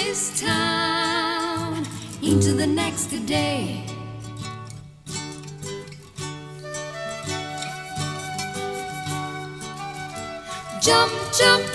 this town into the next day. Jump, jump,